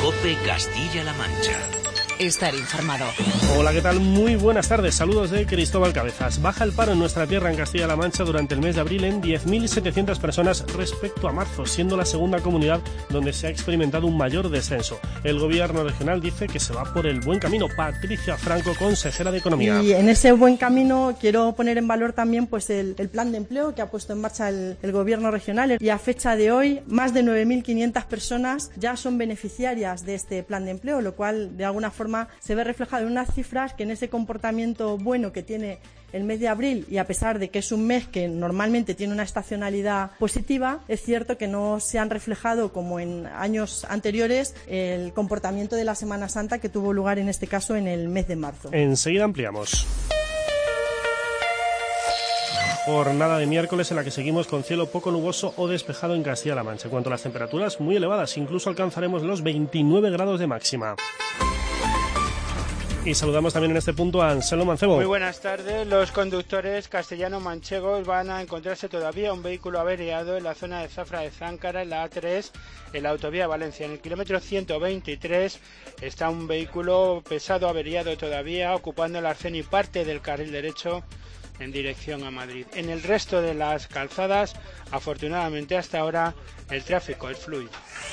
COPE Castilla-La Mancha. Estar informado. Hola, ¿qué tal? Muy buenas tardes. Saludos de Cristóbal Cabezas. Baja el paro en nuestra tierra en Castilla-La Mancha durante el mes de abril en 10.700 personas respecto a marzo, siendo la segunda comunidad donde se ha experimentado un mayor descenso. El gobierno regional dice que se va por el buen camino. Patricia Franco, consejera de Economía. Y en ese buen camino quiero poner en valor también pues el plan de empleo que ha puesto en marcha el gobierno regional. Y a fecha de hoy, más de 9.500 personas ya son beneficiarias de este plan de empleo, lo cual de alguna forma se ve reflejado en unas cifras que en ese comportamiento bueno que tiene el mes de abril, y a pesar de que es un mes que normalmente tiene una estacionalidad positiva, es cierto que no se han reflejado como en años anteriores el comportamiento de la Semana Santa que tuvo lugar en este caso en el mes de marzo. Enseguida ampliamos. Jornada de miércoles en la que seguimos con cielo poco nuboso o despejado en Castilla-La Mancha. En cuanto a las temperaturas, muy elevadas, incluso alcanzaremos los 29 grados de máxima. Y saludamos también en este punto a Anselmo Mancebo. Muy buenas tardes. Los conductores castellano-manchegos van a encontrarse todavía un vehículo averiado en la zona de Zafra de Záncara, en la A3, en la autovía Valencia. En el kilómetro 123 está un vehículo pesado averiado todavía, ocupando el arcén y parte del carril derecho en dirección a Madrid. En el resto de las calzadas, afortunadamente hasta ahora, el tráfico es fluido.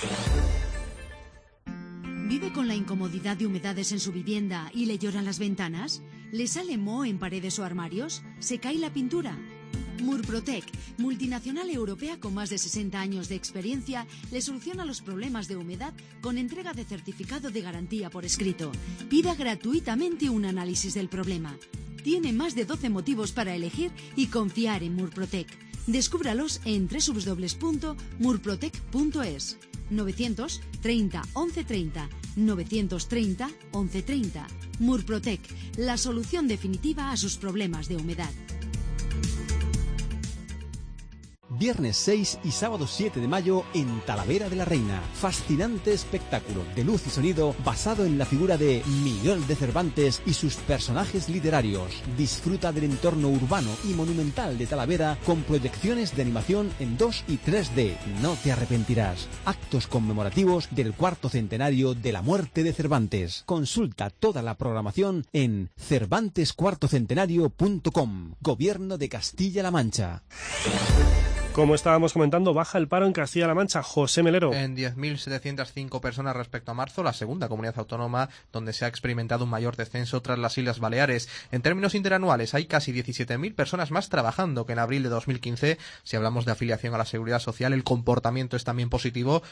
¿Vive con la incomodidad de humedades en su vivienda y le lloran las ventanas? ¿Le sale moho en paredes o armarios? ¿Se cae la pintura? Murprotec, multinacional europea con más de 60 años de experiencia, le soluciona los problemas de humedad con entrega de certificado de garantía por escrito. Pida gratuitamente un análisis del problema. Tiene más de 12 motivos para elegir y confiar en Murprotec. Descúbralos en www.murprotec.es. 930 1130, 930 1130. Murprotec, la solución definitiva a sus problemas de humedad. Viernes 6 y sábado 7 de mayo en Talavera de la Reina. Fascinante espectáculo de luz y sonido basado en la figura de Miguel de Cervantes y sus personajes literarios. Disfruta del entorno urbano y monumental de Talavera con proyecciones de animación en 2 y 3D. No te arrepentirás. Actos conmemorativos del 4º centenario de la muerte de Cervantes. Consulta toda la programación en cervantescuartocentenario.com. Gobierno de Castilla-La Mancha. Como estábamos comentando, baja el paro en Castilla-La Mancha. José Melero. En 10.705 personas respecto a marzo, la segunda comunidad autónoma donde se ha experimentado un mayor descenso tras las Islas Baleares. En términos interanuales, hay casi 17.000 personas más trabajando que en abril de 2015. Si hablamos de afiliación a la Seguridad Social, el comportamiento es también positivo.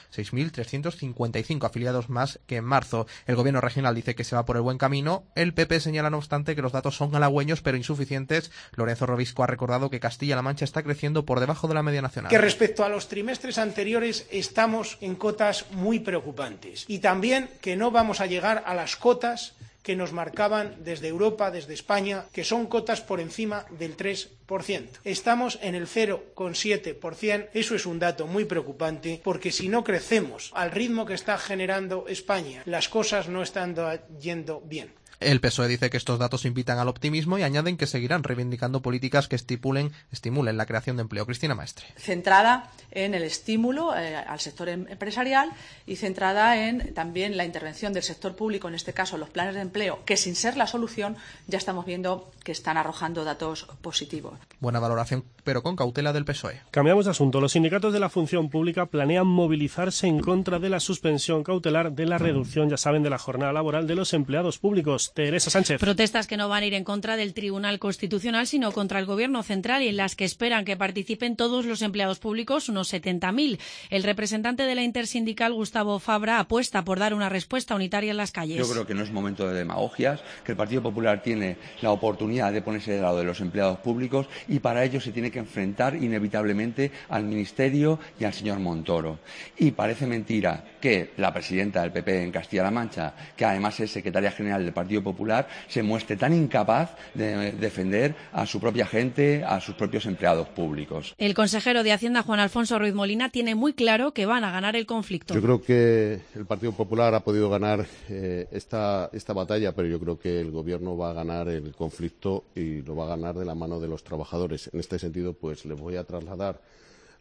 6.355 afiliados más que en marzo. El gobierno regional dice que se va por el buen camino. El PP señala, no obstante, que los datos son halagüeños pero insuficientes. Lorenzo Robisco ha recordado que Castilla-La Mancha está creciendo por debajo de la media nacional. Que respecto a los trimestres anteriores estamos en cotas muy preocupantes y también que no vamos a llegar a las cotas que nos marcaban desde Europa, desde España, que son cotas por encima del 3%. Estamos en el 0,7%, eso es un dato muy preocupante, porque si no crecemos al ritmo que está generando España, las cosas no están yendo bien. El PSOE dice que estos datos invitan al optimismo y añaden que seguirán reivindicando políticas que estimulen la creación de empleo. Cristina Maestre. Centrada en el estímulo al sector empresarial y centrada en también la intervención del sector público, en este caso los planes de empleo, que sin ser la solución ya estamos viendo que están arrojando datos positivos. Buena valoración, pero con cautela del PSOE. Cambiamos de asunto. Los sindicatos de la función pública planean movilizarse en contra de la suspensión cautelar de la reducción, ya saben, de la jornada laboral de los empleados públicos. Teresa Sánchez. Protestas que no van a ir en contra del Tribunal Constitucional, sino contra el Gobierno central, y en las que esperan que participen todos los empleados públicos, unos 70.000. El representante de la intersindical, Gustavo Fabra, apuesta por dar una respuesta unitaria en las calles. Yo creo que no es momento de demagogias, que el Partido Popular tiene la oportunidad de ponerse del lado de los empleados públicos y para ello se tiene que enfrentar inevitablemente al Ministerio y al señor Montoro. Y parece mentira que la presidenta del PP en Castilla-La Mancha, que además es secretaria general del Partido Popular, se muestre tan incapaz de defender a su propia gente, a sus propios empleados públicos. El consejero de Hacienda, Juan Alfonso Ruiz Molina, tiene muy claro que van a ganar el conflicto. Yo creo que el Partido Popular ha podido ganar esta batalla, pero yo creo que el Gobierno va a ganar el conflicto y lo va a ganar de la mano de los trabajadores. En este sentido, pues les voy a trasladar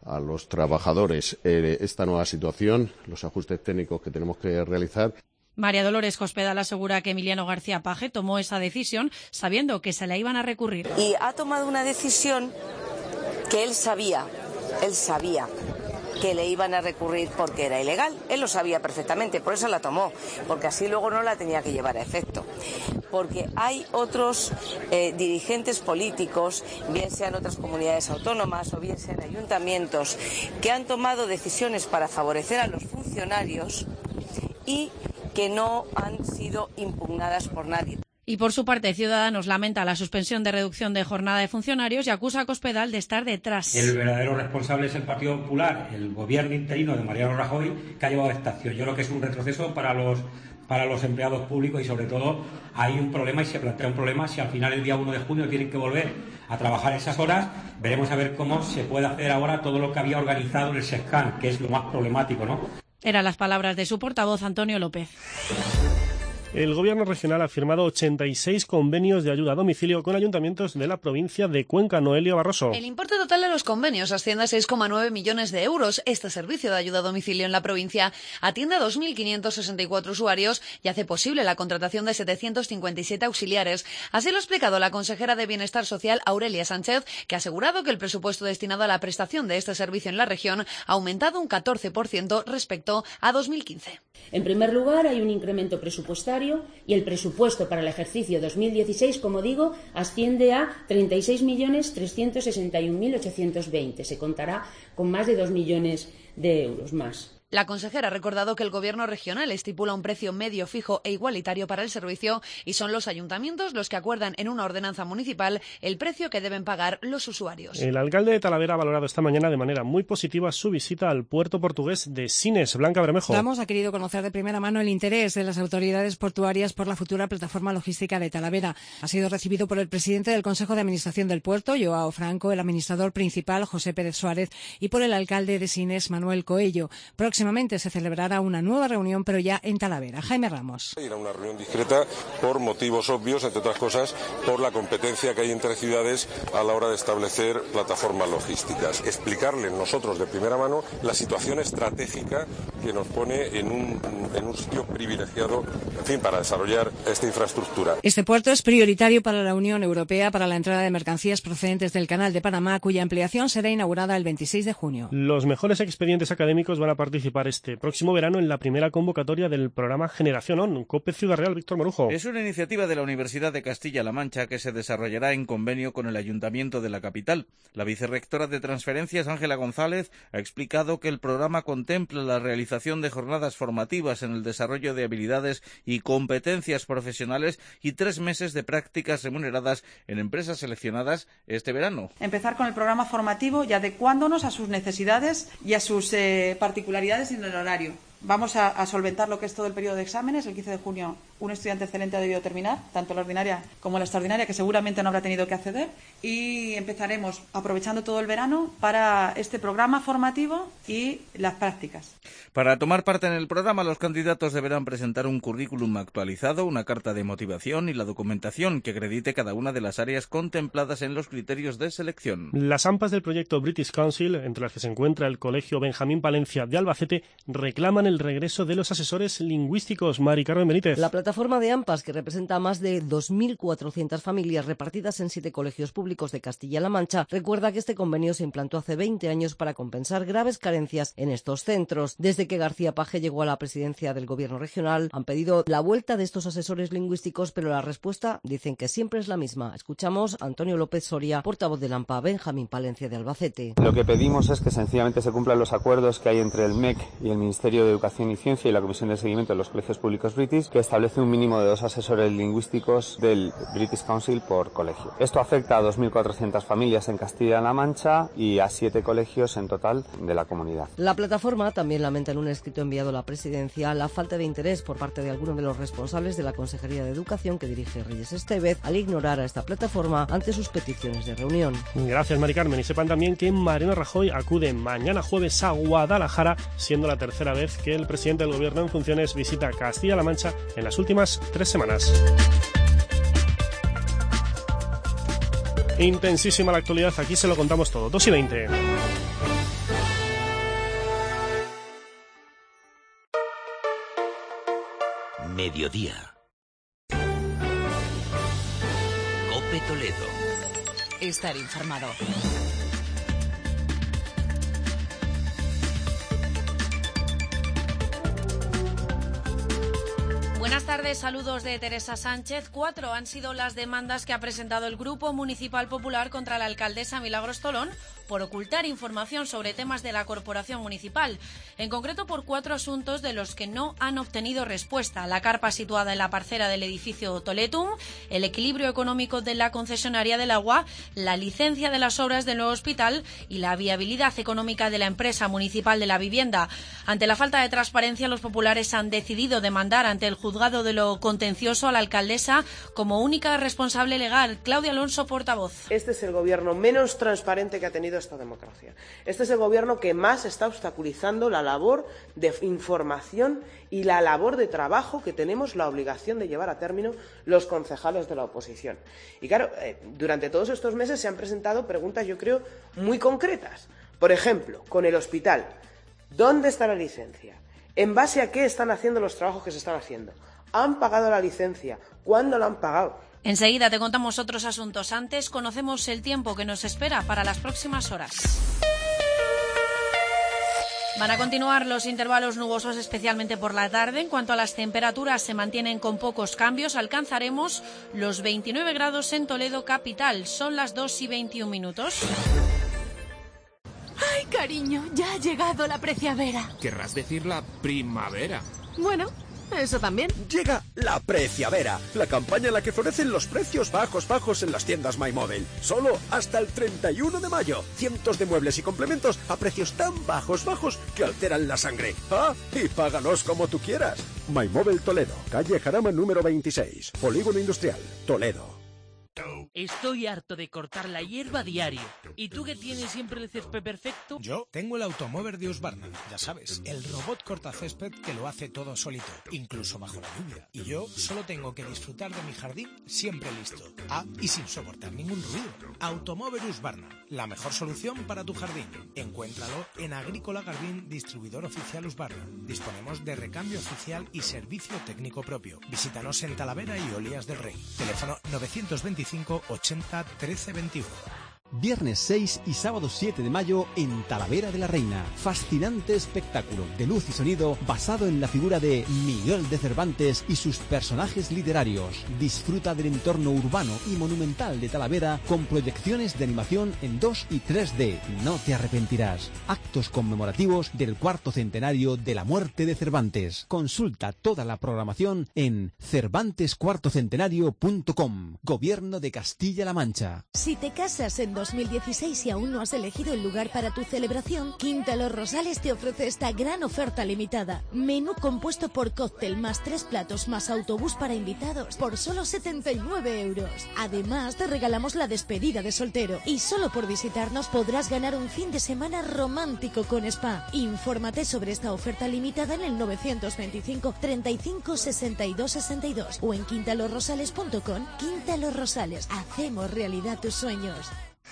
a los trabajadores esta nueva situación, los ajustes técnicos que tenemos que realizar. María Dolores Cospedal asegura que Emiliano García Paje tomó esa decisión sabiendo que se la iban a recurrir. Y ha tomado una decisión que él sabía que le iban a recurrir porque era ilegal. Él lo sabía perfectamente, por eso la tomó, porque así luego no la tenía que llevar a efecto. Porque hay otros dirigentes políticos, bien sean otras comunidades autónomas o bien sean ayuntamientos, que han tomado decisiones para favorecer a los funcionarios y que no han sido impugnadas por nadie. Y por su parte, Ciudadanos lamenta la suspensión de reducción de jornada de funcionarios y acusa a Cospedal de estar detrás. El verdadero responsable es el Partido Popular, el gobierno interino de Mariano Rajoy, que ha llevado a esta acción. Yo creo que es un retroceso para los empleados públicos y, sobre todo, hay un problema y se plantea un problema si al final, el día 1 de junio, tienen que volver a trabajar esas horas. Veremos a ver cómo se puede hacer ahora todo lo que había organizado en el SESCAN, que es lo más problemático, ¿no? Eran las palabras de su portavoz, Antonio López. El Gobierno regional ha firmado 86 convenios de ayuda a domicilio con ayuntamientos de la provincia de Cuenca. Noelia Barroso. El importe total de los convenios asciende a 6,9 millones de euros. Este servicio de ayuda a domicilio en la provincia atiende a 2.564 usuarios y hace posible la contratación de 757 auxiliares. Así lo ha explicado la consejera de Bienestar Social, Aurelia Sánchez, que ha asegurado que el presupuesto destinado a la prestación de este servicio en la región ha aumentado un 14% respecto a 2015. En primer lugar, hay un incremento presupuestario y el presupuesto para el ejercicio 2016, como digo, asciende a 36.361.820. Se contará con más de 2 millones de euros más. La consejera ha recordado que el Gobierno regional estipula un precio medio fijo e igualitario para el servicio y son los ayuntamientos los que acuerdan en una ordenanza municipal el precio que deben pagar los usuarios. El alcalde de Talavera ha valorado esta mañana de manera muy positiva su visita al puerto portugués de Sines. Blanca Bermejo. Ramos ha querido conocer de primera mano el interés de las autoridades portuarias por la futura plataforma logística de Talavera. Ha sido recibido por el presidente del Consejo de Administración del puerto, Joao Franco, el administrador principal, José Pérez Suárez, y por el alcalde de Sines, Manuel Coello. Próximamente se celebrará una nueva reunión, pero ya en Talavera. Jaime Ramos. Era una reunión discreta por motivos obvios, entre otras cosas, por la competencia que hay entre ciudades a la hora de establecer plataformas logísticas. Explicarles nosotros de primera mano la situación estratégica que nos pone en un sitio privilegiado, en fin, para desarrollar esta infraestructura. Este puerto es prioritario para la Unión Europea para la entrada de mercancías procedentes del Canal de Panamá, cuya ampliación será inaugurada el 26 de junio. Los mejores expedientes académicos van a participar este próximo verano en la primera convocatoria del programa Generación ON. COPE Ciudad Real, Víctor Marujo. Es una iniciativa de la Universidad de Castilla-La Mancha que se desarrollará en convenio con el Ayuntamiento de la capital. La vicerrectora de Transferencias, Ángela González, ha explicado que el programa contempla la realización de jornadas formativas en el desarrollo de habilidades y competencias profesionales y 3 meses de prácticas remuneradas en empresas seleccionadas este verano. Empezar con el programa formativo y adecuándonos a sus necesidades y a sus particularidades en el horario. Vamos a solventar lo que es todo el periodo de exámenes. El 15 de junio un estudiante excelente ha debido terminar, tanto la ordinaria como la extraordinaria, que seguramente no habrá tenido que acceder. Y empezaremos aprovechando todo el verano para este programa formativo y las prácticas. Para tomar parte en el programa, los candidatos deberán presentar un currículum actualizado, una carta de motivación y la documentación que acredite cada una de las áreas contempladas en los criterios de selección. Las AMPAs del proyecto British Council, entre las que se encuentra el Colegio Benjamín Palencia de Albacete, reclaman el regreso de los asesores lingüísticos. Mari Carmen Benítez. La plataforma de AMPAs, que representa a más de 2.400 familias repartidas en 7 colegios públicos de Castilla-La Mancha, recuerda que este convenio se implantó hace 20 años para compensar graves carencias en estos centros. Desde que García Paje llegó a la presidencia del Gobierno regional, han pedido la vuelta de estos asesores lingüísticos, pero la respuesta dicen que siempre es la misma. Escuchamos a Antonio López Soria, portavoz del AMPA Benjamín Palencia de Albacete. Lo que pedimos es que sencillamente se cumplan los acuerdos que hay entre el MEC y el Ministerio de Educación y Ciencia y la Comisión de Seguimiento de los Colegios Públicos British, que establece un mínimo de 2 asesores lingüísticos del British Council por colegio. Esto afecta a 2.400 familias en Castilla-La Mancha y a 7 colegios en total de la comunidad. La plataforma también lamenta en un escrito enviado a la presidencia la falta de interés por parte de algunos de los responsables de la Consejería de Educación que dirige Reyes Estevez al ignorar a esta plataforma ante sus peticiones de reunión. Gracias, Mari Carmen. Y sepan también que Mariano Rajoy acude mañana jueves a Guadalajara, siendo la tercera vez que el presidente del Gobierno en funciones visita Castilla-La Mancha en las últimas 3 semanas. Intensísima la actualidad, aquí se lo contamos todo. 2:20. Mediodía. COPE Toledo. Estar informado. Buenas tardes, saludos de Teresa Sánchez. 4 han sido las demandas que ha presentado el Grupo Municipal Popular contra la alcaldesa Milagros Tolón por ocultar información sobre temas de la corporación municipal, en concreto por 4 asuntos de los que no han obtenido respuesta: la carpa situada en la parcela del edificio Toletum, el equilibrio económico de la concesionaria del agua, la licencia de las obras del nuevo hospital y la viabilidad económica de la empresa municipal de la vivienda. Ante la falta de transparencia, los populares han decidido demandar ante el juzgado de lo contencioso a la alcaldesa como única responsable legal. Claudia Alonso, portavoz. Este es el gobierno menos transparente que ha tenido esta democracia. Este es el gobierno que más está obstaculizando la labor de información y la labor de trabajo que tenemos la obligación de llevar a término los concejales de la oposición. Y claro, durante todos estos meses se han presentado preguntas, yo creo, muy concretas. Por ejemplo, con el hospital, ¿dónde está la licencia? ¿En base a qué están haciendo los trabajos que se están haciendo? ¿Han pagado la licencia? ¿Cuándo la han pagado? Enseguida te contamos otros asuntos. Antes conocemos el tiempo que nos espera para las próximas horas. Van a continuar los intervalos nubosos, especialmente por la tarde. En cuanto a las temperaturas, se mantienen con pocos cambios. Alcanzaremos los 29 grados en Toledo capital. Son las 2:21. ¡Ay, cariño! Ya ha llegado la preciavera. Querrás decir la primavera. Bueno, eso también. Llega la Preciavera, la campaña en la que florecen los precios bajos en las tiendas MyMobile. Solo hasta el 31 de mayo. Cientos de muebles y complementos a precios tan bajos que alteran la sangre. ¡Ah! Y págalos como tú quieras. MyMobile Toledo, calle Jarama número 26, Polígono Industrial, Toledo. Estoy harto de cortar la hierba diario. ¿Y tú que tienes siempre el césped perfecto? Yo tengo el Automower de Husqvarna, ya sabes, el robot cortacésped que lo hace todo solito, incluso bajo la lluvia. Y yo solo tengo que disfrutar de mi jardín siempre listo. Ah, y sin soportar ningún ruido. Automower Husqvarna, la mejor solución para tu jardín. Encuéntralo en Agrícola Garbín, distribuidor oficial Husqvarna. Disponemos de recambio oficial y servicio técnico propio. Visítanos en Talavera y Olías del Rey. Teléfono 925 80 13 21. Viernes 6 y sábado 7 de mayo en Talavera de la Reina. Fascinante espectáculo de luz y sonido basado en la figura de Miguel de Cervantes y sus personajes literarios. Disfruta del entorno urbano y monumental de Talavera con proyecciones de animación en 2 y 3D. No te arrepentirás. Actos conmemorativos del 4º centenario de la muerte de Cervantes. Consulta toda la programación en cervantescuartocentenario.com. Gobierno de Castilla-La Mancha. Si te casas en 2016 y aún no has elegido el lugar para tu celebración, Quinta Los Rosales te ofrece esta gran oferta limitada. Menú compuesto por cóctel más 3 platos más autobús para invitados por solo 79 euros. Además, te regalamos la despedida de soltero y solo por visitarnos podrás ganar un fin de semana romántico con spa. Infórmate sobre esta oferta limitada en el 925 35 62 62 o en quintalosrosales.com. Quinta Los Rosales, hacemos realidad tus sueños.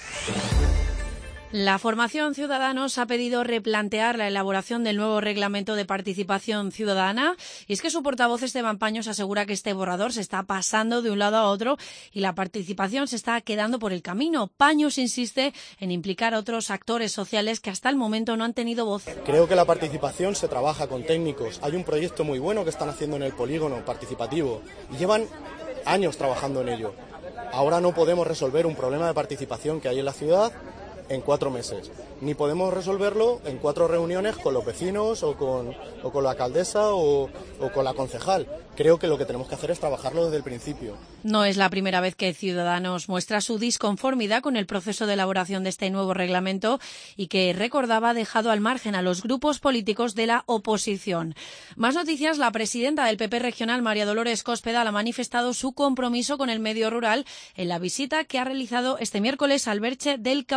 La formación Ciudadanos ha pedido replantear la elaboración del nuevo reglamento de participación ciudadana, y es que su portavoz Esteban Paños asegura que este borrador se está pasando de un lado a otro y la participación se está quedando por el camino. Paños insiste en implicar a otros actores sociales que hasta el momento no han tenido voz. Creo que la participación se trabaja con técnicos. Hay un proyecto muy bueno que están haciendo en el polígono participativo y llevan años trabajando en ello. Ahora no podemos resolver un problema de participación que hay en la ciudad en 4 meses, ni podemos resolverlo en 4 reuniones con los vecinos o con la alcaldesa o con la concejal. Creo que lo que tenemos que hacer es trabajarlo desde el principio. No es la primera vez que Ciudadanos muestra su disconformidad con el proceso de elaboración de este nuevo reglamento y que, recordaba, ha dejado al margen a los grupos políticos de la oposición. Más noticias. La presidenta del PP regional, María Dolores Cospedal, ha manifestado su compromiso con el medio rural en la visita que ha realizado este miércoles al Berche del Caudillo.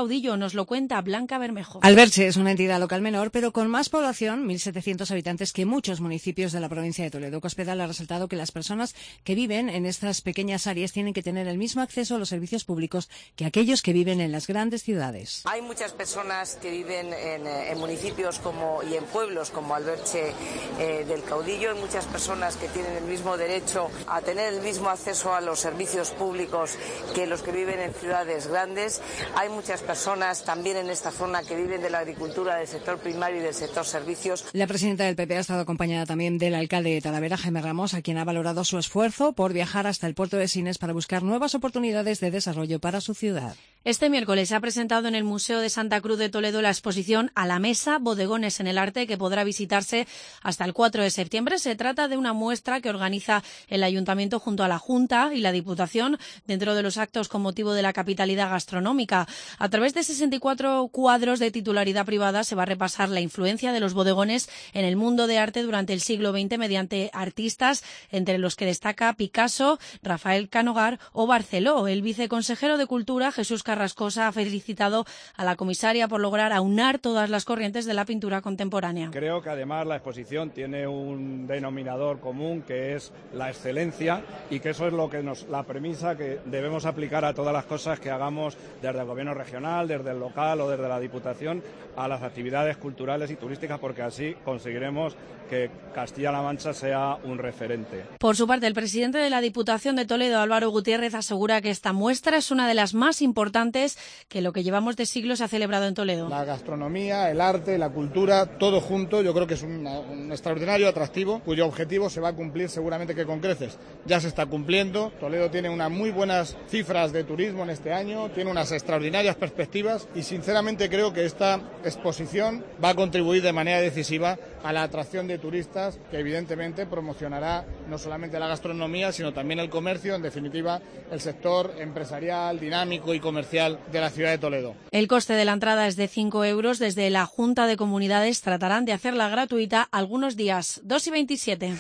Nos lo cuenta Blanca Bermejo. Alberche es una entidad local menor, pero con más población, 1.700 habitantes, que muchos municipios de la provincia de Toledo. Cospedal ha resaltado que las personas que viven en estas pequeñas áreas tienen que tener el mismo acceso a los servicios públicos que aquellos que viven en las grandes ciudades. Hay muchas personas que viven en municipios y en pueblos como Alberche del Caudillo, hay muchas personas que tienen el mismo derecho a tener el mismo acceso a los servicios públicos que los que viven en ciudades grandes. Hay muchas personas también en esta zona que viven de la agricultura, del sector primario y del sector servicios. La presidenta del PP ha estado acompañada también del alcalde de Talavera, Jaime Ramos, a quien ha valorado su esfuerzo por viajar hasta el puerto de Sines para buscar nuevas oportunidades de desarrollo para su ciudad. Este miércoles se ha presentado en el Museo de Santa Cruz de Toledo la exposición A la Mesa, Bodegones en el Arte, que podrá visitarse hasta el 4 de septiembre. Se trata de una muestra que organiza el Ayuntamiento junto a la Junta y la Diputación dentro de los actos con motivo de la capitalidad gastronómica. A través de 64 cuadros de titularidad privada se va a repasar la influencia de los bodegones en el mundo de arte durante el siglo XX mediante artistas, entre los que destaca Picasso, Rafael Canogar o Barceló. El viceconsejero de Cultura, Jesús Carrascosa, ha felicitado a la comisaria por lograr aunar todas las corrientes de la pintura contemporánea. Creo que además la exposición tiene un denominador común, que es la excelencia, y que eso es la premisa que debemos aplicar a todas las cosas que hagamos desde el gobierno regional, desde el local o desde la Diputación a las actividades culturales y turísticas, porque así conseguiremos que Castilla-La Mancha sea un referente. Por su parte, el presidente de la Diputación de Toledo, Álvaro Gutiérrez, asegura que esta muestra es una de las más importantes que lo que llevamos de siglos se ha celebrado en Toledo. La gastronomía, el arte, la cultura, todo junto, yo creo que es un extraordinario atractivo, cuyo objetivo se va a cumplir seguramente que con creces. Ya se está cumpliendo. Toledo tiene unas muy buenas cifras de turismo en este año, tiene unas extraordinarias perspectivas y sinceramente creo que esta exposición va a contribuir de manera decisiva a la atracción de turistas, que evidentemente promocionará no solamente la gastronomía, sino también el comercio, en definitiva el sector empresarial, dinámico y comercial de la ciudad de Toledo. El coste de la entrada es de 5 euros. Desde la Junta de Comunidades tratarán de hacerla gratuita algunos días. 2:27.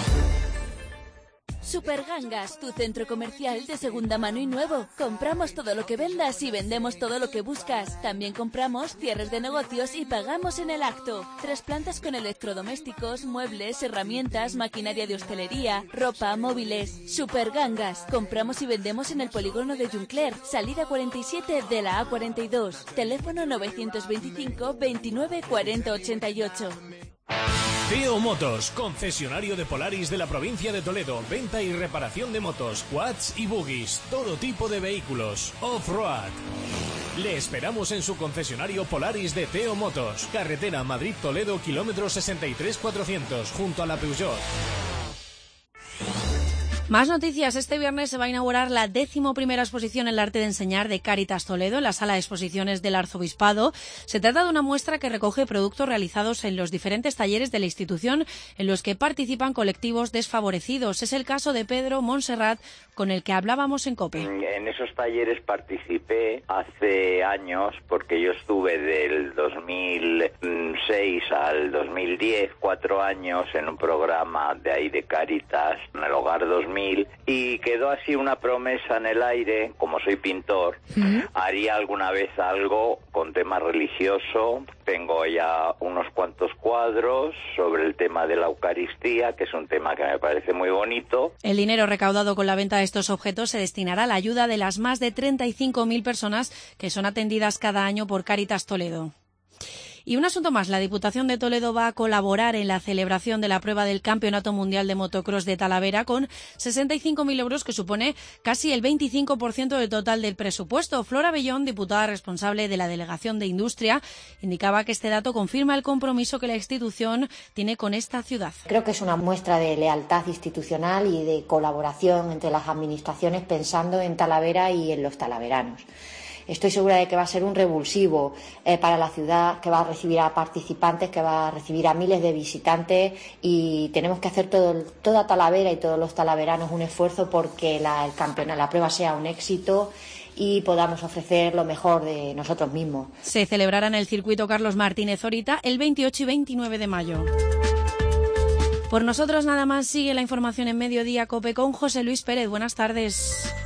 Supergangas, tu centro comercial de segunda mano y nuevo. Compramos todo lo que vendas y vendemos todo lo que buscas. También compramos cierres de negocios y pagamos en el acto. 3 plantas con electrodomésticos, muebles, herramientas, maquinaria de hostelería, ropa, móviles. Supergangas. Compramos y vendemos en el polígono de Juncler, salida 47 de la A42. Teléfono 925 29 40 88. Teo Motos, concesionario de Polaris de la provincia de Toledo. Venta y reparación de motos, quads y buggies, todo tipo de vehículos. Off-road. Le esperamos en su concesionario Polaris de Teo Motos. Carretera Madrid-Toledo, kilómetro 63-400, junto a la Peugeot. Más noticias. Este viernes se va a inaugurar la 11ª exposición El arte de enseñar de Cáritas Toledo en la sala de exposiciones del Arzobispado. Se trata de una muestra que recoge productos realizados en los diferentes talleres de la institución en los que participan colectivos desfavorecidos. Es el caso de Pedro Montserrat, con el que hablábamos en COPE. En esos talleres participé hace años, porque yo estuve del 2006 al 2010, 4 años en un programa de ahí de Cáritas, en el Hogar 2000, y quedó así una promesa en el aire. Como soy pintor, haría alguna vez algo con tema religioso. Tengo ya unos cuantos cuadros sobre el tema de la Eucaristía, que es un tema que me parece muy bonito. El dinero recaudado con la venta de estos objetos se destinará a la ayuda de las más de 35.000 personas que son atendidas cada año por Cáritas Toledo. Y un asunto más, la Diputación de Toledo va a colaborar en la celebración de la prueba del Campeonato Mundial de Motocross de Talavera con 65.000 euros, que supone casi el 25% del total del presupuesto. Flora Bellón, diputada responsable de la Delegación de Industria, indicaba que este dato confirma el compromiso que la institución tiene con esta ciudad. Creo que es una muestra de lealtad institucional y de colaboración entre las administraciones pensando en Talavera y en los talaveranos. Estoy segura de que va a ser un revulsivo para la ciudad, que va a recibir a participantes, que va a recibir a miles de visitantes, y tenemos que hacer toda Talavera y todos los talaveranos un esfuerzo porque la prueba sea un éxito y podamos ofrecer lo mejor de nosotros mismos. Se celebrará en el circuito Carlos Martínez Orita el 28 y 29 de mayo. Por nosotros nada más. Sigue la información en Mediodía COPE con José Luis Pérez. Buenas tardes.